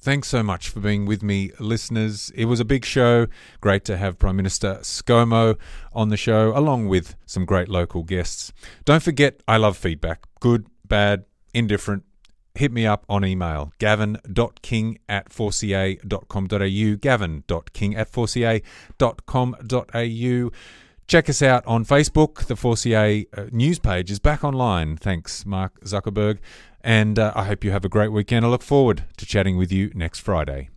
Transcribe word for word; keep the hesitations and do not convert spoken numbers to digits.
Thanks so much for being with me, listeners. It was a big show. Great to have Prime Minister ScoMo on the show, along with some great local guests. Don't forget, I love feedback. Good, bad, indifferent. Hit me up on email, gavin dot king at four c a dot com dot a u, gavin dot king at four c a dot com dot a u. Check us out on Facebook. The four C A uh, news page is back online. Thanks, Mark Zuckerberg. And uh, I hope you have a great weekend. I look forward to chatting with you next Friday.